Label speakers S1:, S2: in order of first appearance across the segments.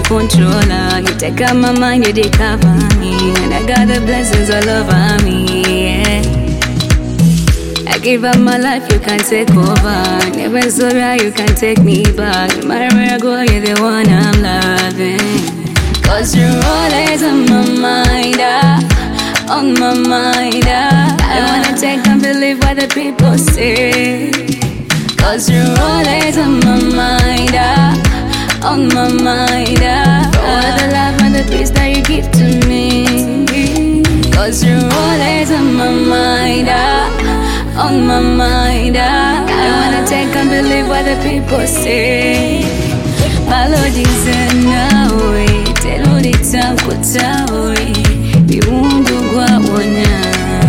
S1: my controller. You take out my mind, you take cover me, and I got the blessings all over me, yeah. I give up my life, you can take over. Never sorry, you can take me back. No matter where I go, you're the one I'm loving. Cause you're always on my mind, on my mind, I wanna take and believe what the people say. Cause you're always on my mind, on my mind, for all the love and the peace that you give to me. Cause you're always on my mind, on my mind, I wanna take and believe what the people say. Melodies and now, tell the time kutawe, biwundu gwa wana.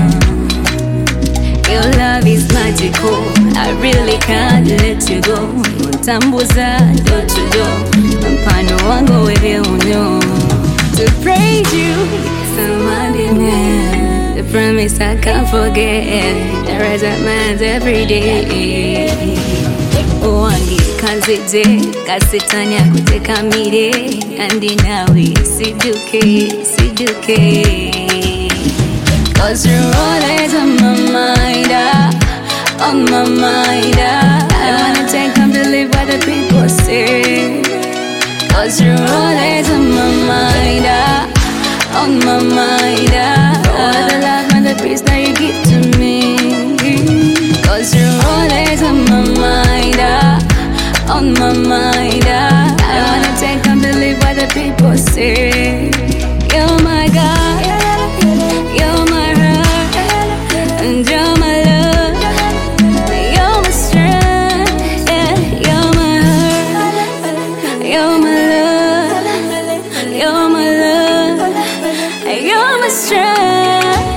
S1: Your love is magical, I really can't let you go. Mutambuza door to door, mpano wangu wewe uno. To praise you, somebody man. The promise I can't forget, the rise up minds every day. Wangi kanzete, kasitanya kuteka mire, andi nawe siduke, siduke. Cause you're always on my mind, on my mind, I wanna take and believe what the people say. Cause you're always on my mind, on my mind, for all the love and the peace that you give to me. Cause you're always on my mind, on my mind, I wanna take and believe what the people say. You're my God, you're my heart, and you're my love, you're my strength, yeah. You're my heart, you're my love, you're my love, you're my strength.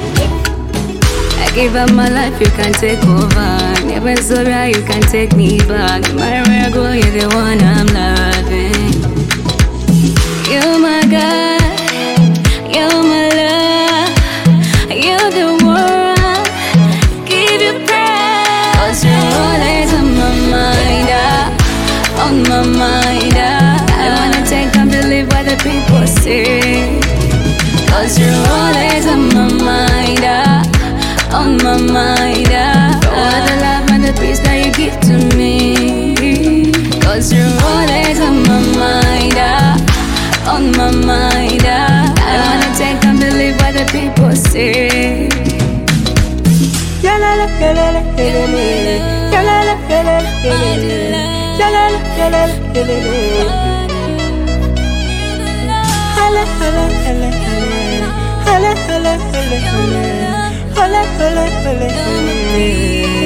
S1: I give up my life, you can take over. Never sorry, you can take me back. No matter where I go, you're the one I'm loving. You're my God, you're my love, you're the one, give you praise. Cause you're always on my mind, on my mind, I wanna take and believe what the people say. Cause you're always on my mind, on my mind, for all the love and the peace that you give to me. Cause you're always on my mind, on my mind, I wanna take and believe what the people say.
S2: La la la la la la la la la la la la la.